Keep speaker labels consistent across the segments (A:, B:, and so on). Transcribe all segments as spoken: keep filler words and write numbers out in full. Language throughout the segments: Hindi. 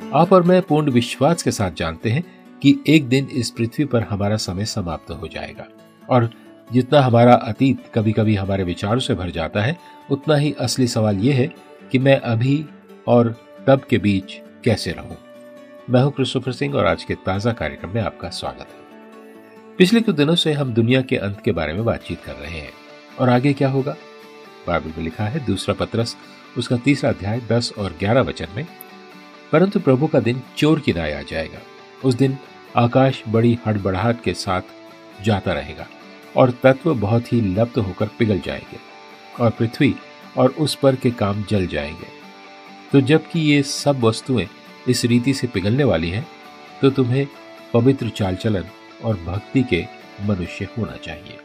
A: आप और मैं पूर्ण विश्वास के साथ जानते हैं कि एक दिन इस पृथ्वी पर हमारा समय समाप्त हो जाएगा, और जितना हमारा अतीत कभी कभी हमारे विचारों से भर जाता है, उतना ही असली सवाल यह है कि मैं अभी और तब के बीच कैसे रहूं। मैं हूं क्रिस्टोफर सिंह और आज के ताजा कार्यक्रम में आपका स्वागत है। पिछले कुछ दिनों से हम दुनिया के अंत के बारे में बातचीत कर रहे हैं, और आगे क्या होगा। बाइबल में लिखा है, दूसरा पतरस उसका तीसरा अध्याय दस और ग्यारह वचन में, परंतु प्रभु का दिन चोर की नाई आ जाएगा। उस दिन आकाश बड़ी हड़बड़ाहट के साथ जाता रहेगा और तत्व बहुत ही लप्त होकर पिघल जाएंगे और पृथ्वी और उस पर के काम जल जाएंगे। तो जबकि ये सब वस्तुएं इस रीति से पिघलने वाली हैं, तो तुम्हें पवित्र चाल चलन और भक्ति के मनुष्य होना चाहिए।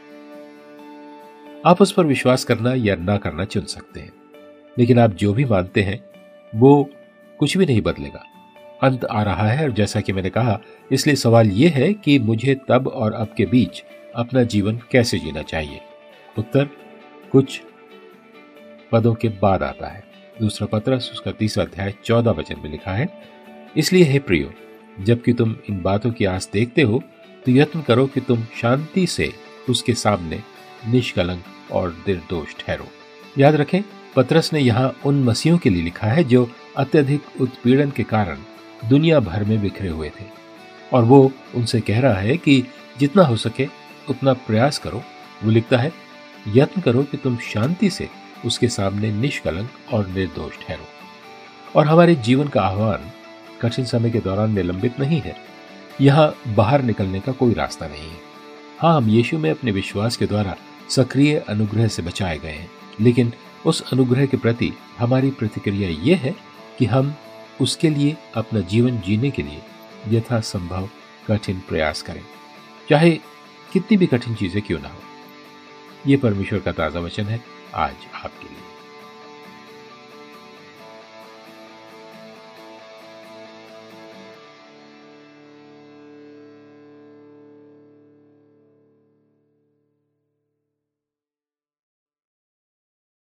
A: आप उस पर विश्वास करना या ना करना चुन सकते हैं, लेकिन आप जो भी मानते हैं वो कुछ भी नहीं बदलेगा। अंत आ रहा है, और जैसा कि मैंने कहा, इसलिए सवाल यह है कि मुझे तब और अब के बीच अपना जीवन कैसे जीना चाहिए। उत्तर कुछ पदों के बाद आता है। दूसरा पतरस उसका तीसरा अध्याय चौदह वचन में लिखा है, इसलिए हे प्रियो, जबकि तुम इन बातों की आस देखते हो, तो यत्न करो कि तुम शांति से उसके सामने निष्कलंक और निर्दोष ठहरो। याद रखें, पतरस ने यहाँ उन मसीहों के लिए लिखा है जो अत्यधिक उत्पीड़न के कारण दुनिया भर में बिखरे हुए थे, और वो उनसे कह रहा है कि जितना हो सके उतना प्रयास करो। वो लिखता है, यत्न करो कि तुम शांति से उसके सामने निष्कलंक और निर्दोष ठहरो। और हमारे जीवन का आह्वान कठिन समय के दौरान निलंबित नहीं है। यहाँ बाहर निकलने का कोई रास्ता नहीं है। हाँ, हम यीशु में अपने विश्वास के द्वारा सक्रिय अनुग्रह से बचाए गए हैं, लेकिन उस अनुग्रह के प्रति हमारी प्रतिक्रिया ये है कि हम उसके लिए अपना जीवन जीने के लिए यथासंभव कठिन प्रयास करें, चाहे कितनी भी कठिन चीजें क्यों ना हो। ये परमेश्वर का ताजा वचन है आज आपके लिए।